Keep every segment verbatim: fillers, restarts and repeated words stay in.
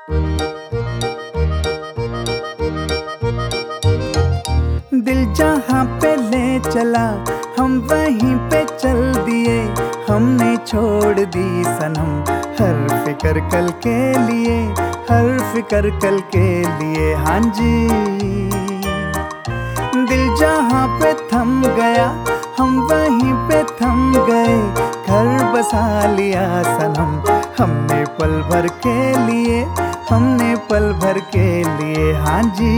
दिल जहाँ पे ले चला हम वहीं पे चल दिए, हमने छोड़ दी सनम हर फिक्र कल के लिए, हर फिक्र कल के लिए। हाँ जी, दिल जहाँ पे थम गया हम वहीं पे थम गए, घर बसा लिया सनम हमने पल भर के लिए, हमने पल भर के लिए। हाँ जी,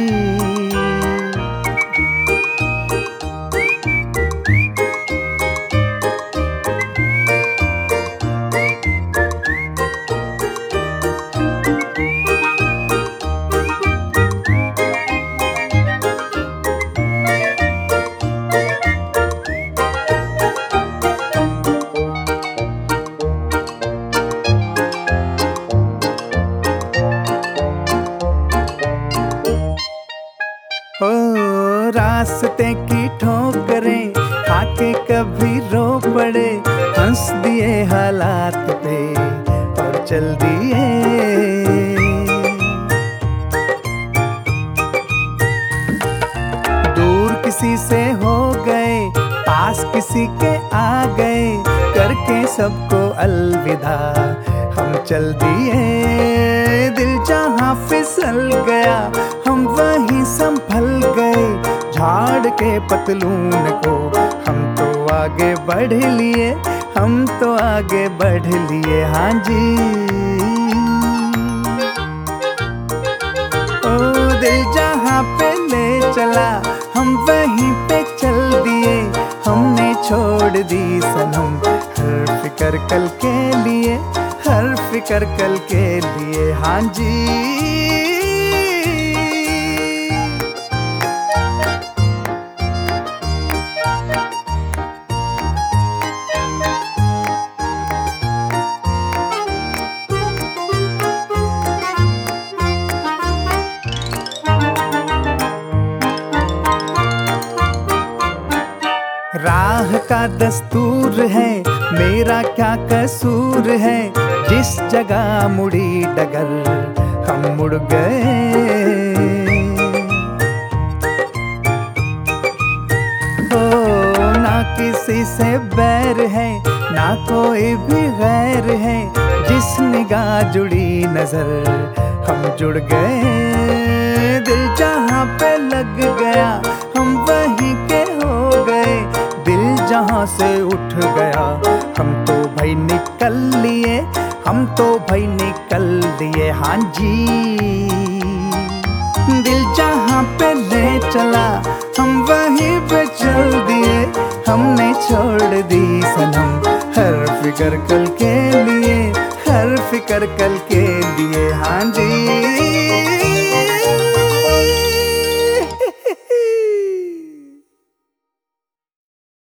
ओ रास्ते की ठोकरें खाके कभी रो पड़े, हंस दिए हालात पे और चल दिए। दूर किसी से हो गए, पास किसी के आ गए, करके सबको अलविदा हम चल दिए। दिल जहाँ फिसल गया हम वहीं संभल गए, झाड़ के पतलून को हम तो आगे बढ़ लिए, हम तो आगे बढ़ लिए। हाँ जी, ओ दिल जहाँ पे ले चला हम वहीं पे चल दिए, हमने छोड़ दी सनम हर फिक्र कल के लिए, हर फिक्र कल के लिए। हाँ जी, राह का दस्तूर है मेरा क्या कसूर है, जिस जगह मुड़ी डगर हम मुड़ गए। ओ ना किसी से बैर है ना कोई भी गैर है, जिस निगाह जुड़ी नजर हम जुड़ गए। दिल जहाँ पे लग गया हम वहीं के हो गए, दिल जहाँ से उठ गया हम तो भाई निकल लिए, हम तो भाई निकल लिए। हाँ जी, दिल जहाँ पे ले चला हम वहीं पे चल दिए, हमने छोड़ दी सनम हर फिक्र कल के लिए, हर फिक्र कल के लिए। हाँ जी।